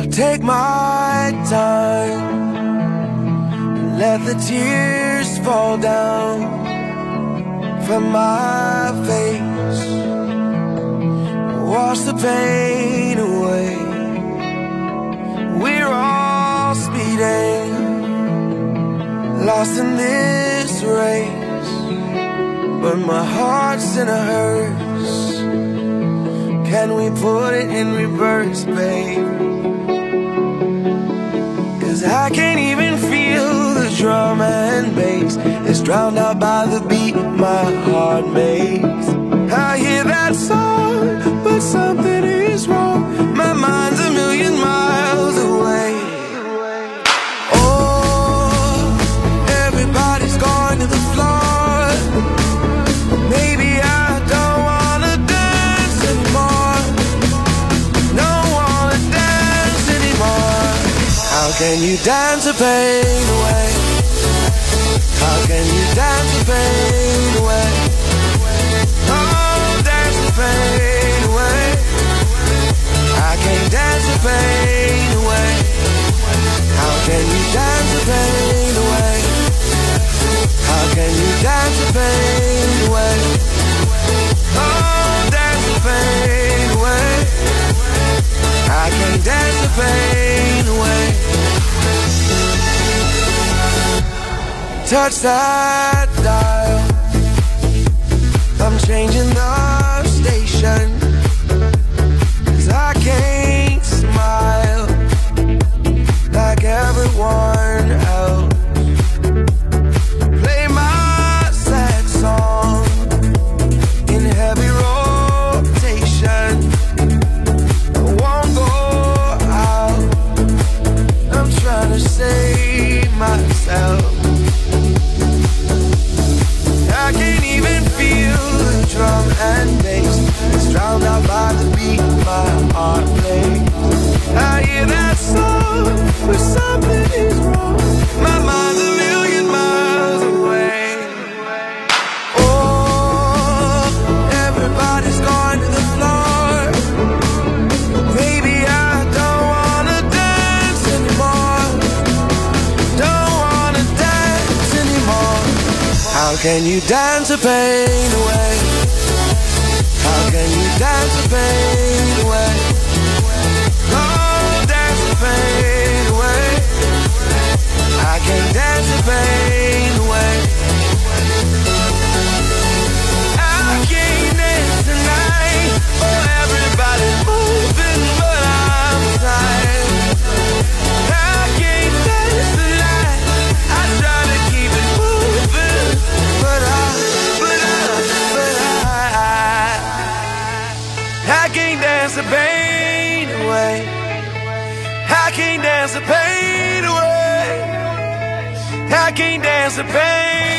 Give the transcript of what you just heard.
take my time and let the tears fall down from my face, wash the pain away. We're all speeding, lost in this race, but my heart's in a hearse. Can we put it in reverse, babe? 'Cause I can't even feel the drum and bass. It's drowned out by the beat my heart makes. I hear that song, but something is wrong. My mind's a million miles away. Oh, everybody's going to the floor. Maybe I don't wanna dance anymore. Don't wanna dance anymore. How can you dance the pain away? How can you dance the pain away? Oh, dance the pain away. I can't dance the pain away. How can you dance the pain away? How can you dance the pain away? Oh, dance the pain away. I can't dance the pain away. Touch that dial, I'm changing the station, 'cause I can't smile like everyone else. Play my sad song in heavy rotation. I won't go out, I'm trying to save myself. I can't even feel the drum and bass. It's drowned out by the beat my heart plays. I hear that song, but something is wrong. My mind's a million miles away. Oh, everybody's going to the floor. Maybe I don't wanna dance anymore. Don't wanna dance anymore. How can you dance the pain away? How can you dance the pain away? Oh, dance the pain away. I can dance the pain away. I can't dance tonight. Oh, everybody's moving, but I'm tired. I can't dance tonight. I try to keep it moving, but I can't dance the pain away. I can't dance the pain away. I can't dance the pain